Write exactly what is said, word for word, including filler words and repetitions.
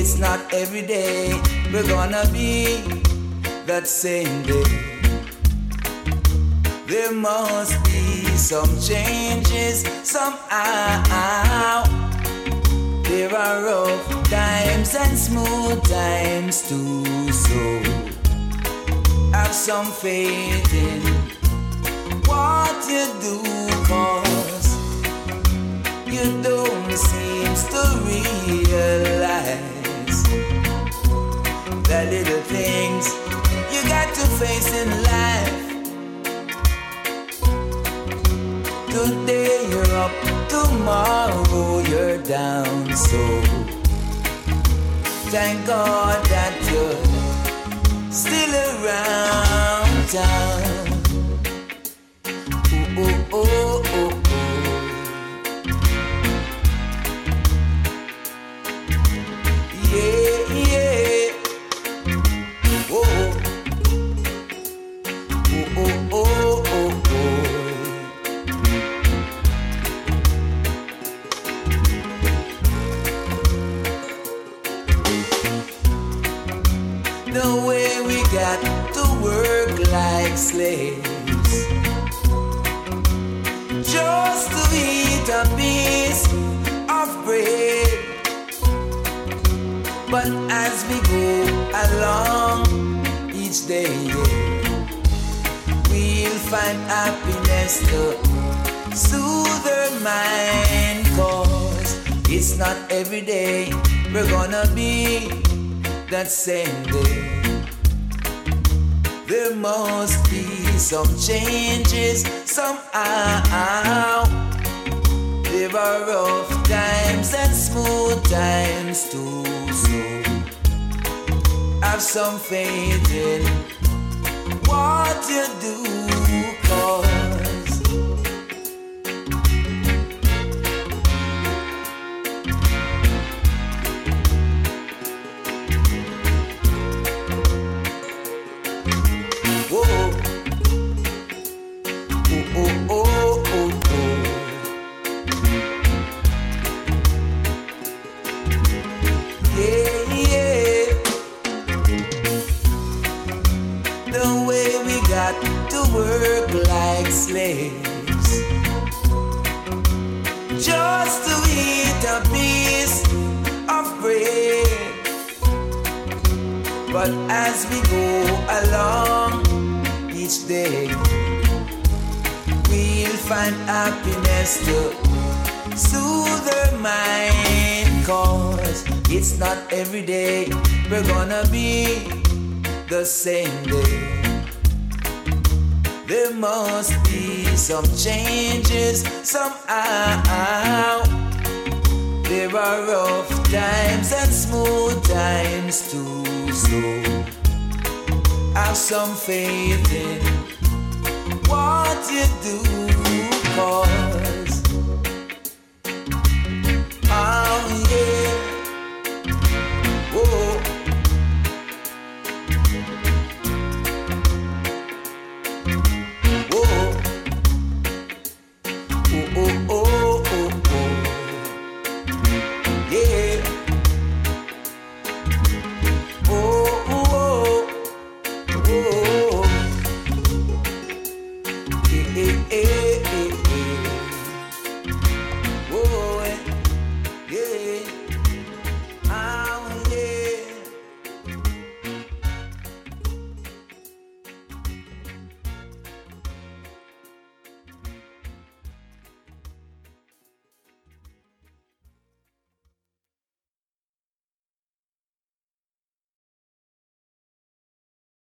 it's not every day we're gonna be that same day. There must be some changes somehow. There are rough times and smooth times too, so have some faith in what you do, cause you don't seem to realize the little things you got to face in life. Today you're up, tomorrow you're down, so thank God that you're still around town. Oh, oh, oh, oh, oh. Yeah, yeah. Oh, oh, oh, oh, oh, oh. The way we got to work like slaves just to eat a piece of bread. But as we go along each day, we'll find happiness to soothe our mind, cause it's not every day we're gonna be that same day. There must be some changes somehow. There are rough times and smooth times too, so have some faith in what you do, cause work like slaves just to eat a piece of bread. But as we go along each day, we'll find happiness to soothe our mind, cause it's not every day we're gonna be the same day. There must be some changes somehow. There are rough times and smooth times too, so have some faith in what you do, cause